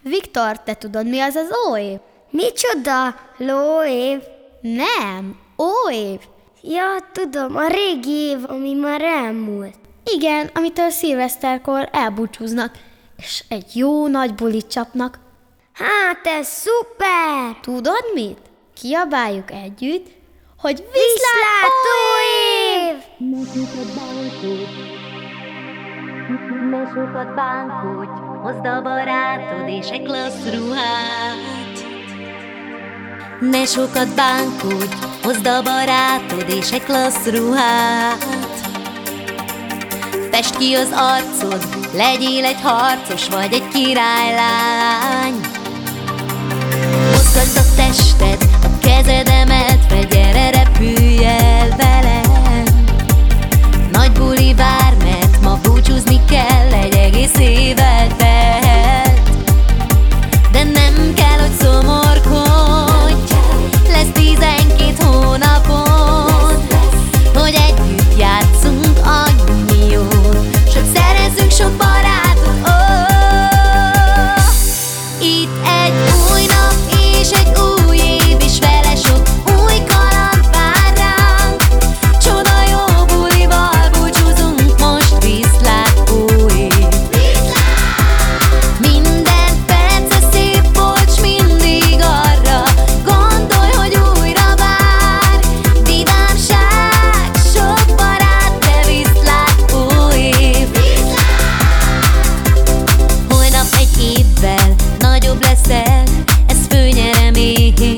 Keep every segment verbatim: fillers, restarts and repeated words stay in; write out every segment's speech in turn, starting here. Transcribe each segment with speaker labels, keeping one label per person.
Speaker 1: Viktor, te tudod, mi az az óév?
Speaker 2: Micsoda? Lóév?
Speaker 1: Nem, óév.
Speaker 2: Ja, tudom, a régi év, ami már elmúlt.
Speaker 1: Igen, amitől szilveszterkor elbúcsúznak, és egy jó nagy bulit csapnak.
Speaker 2: Hát ez szuper!
Speaker 1: Tudod mit? Kiabáljuk együtt, hogy
Speaker 2: Viszlát óév!
Speaker 3: Ne sokat bánkodj, hozd a barátod és egy klassz ruhát. Ne sokat bánkodj, hozd a barátod és egy klassz ruhát. Fest ki az arcod, legyél egy harcos vagy egy királylány. Mozgasd a tested, a kezed emeltve, gyere, repülj el velem. Nagy buli vár, mert ma búcsúzni kell, egy egész évet telt. De nem kell, hogy szomorkodj, lesz tizenkét hónapod, hogy együtt játszunk annyi jót, s hogy szerezzünk sok barátot. Oh! Itt egy új nap és egy új év, és vele sok új kaland vár ránk. Csoda jó bulival búcsúzunk most, viszlát új év. Minden perce szép volt, s mindig arra gondolj, hogy újra vár. Vidámság, sok barát, de viszlát új év. Holnap egy évvel nagyobb leszel, ez főnyeremény.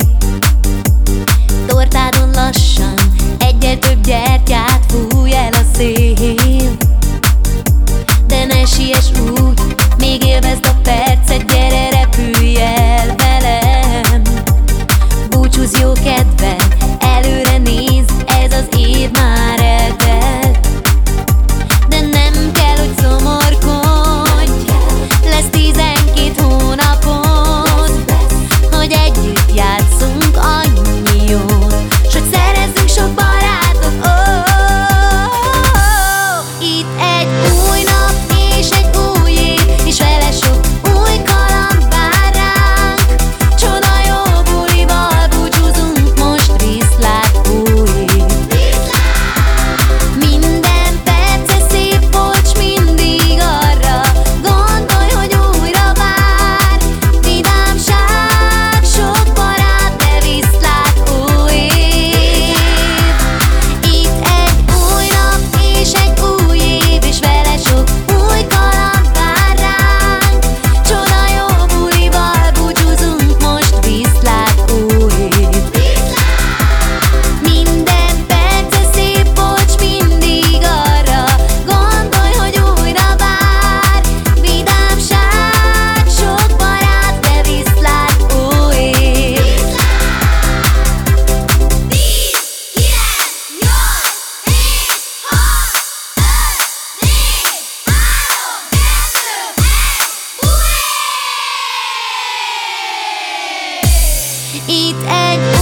Speaker 3: Tortádon lassan egyel több gyertyát fúj el a szél. De ne siess úgy, még élvezd a percet, gyere, repülj el velem. Búcsúzz jó kedvel, előre nézd, ez az év már eltelt. De nem kell, hogy szomorkodj, lesz tizenkét hónapod, hogy együtt játszunk annyi jót, s hogy szerezzünk sok barátot. Oh! Itt egy új nap és egy új év, és vele sok új kaland vár ránk. Csoda jó bulival búcsúzunk most, viszlát új év. Minden perce szép volt, s mindig arra gondolj, hogy újra vár. Vidámság, sok barát, de viszlát új év. Itt egy új nap és egy új év, és vele sok új kaland vár ránk. Csoda jó bulival búcsúzunk most, viszlát új év. Minden perce szép volt, s mindig arra gondolj, hogy újra vár. Vidámság, sok barát, de viszlát új év. tíz, kilenc, nyolc, hét, hat, öt, négy, három, kettő, egy, új év! Itt egy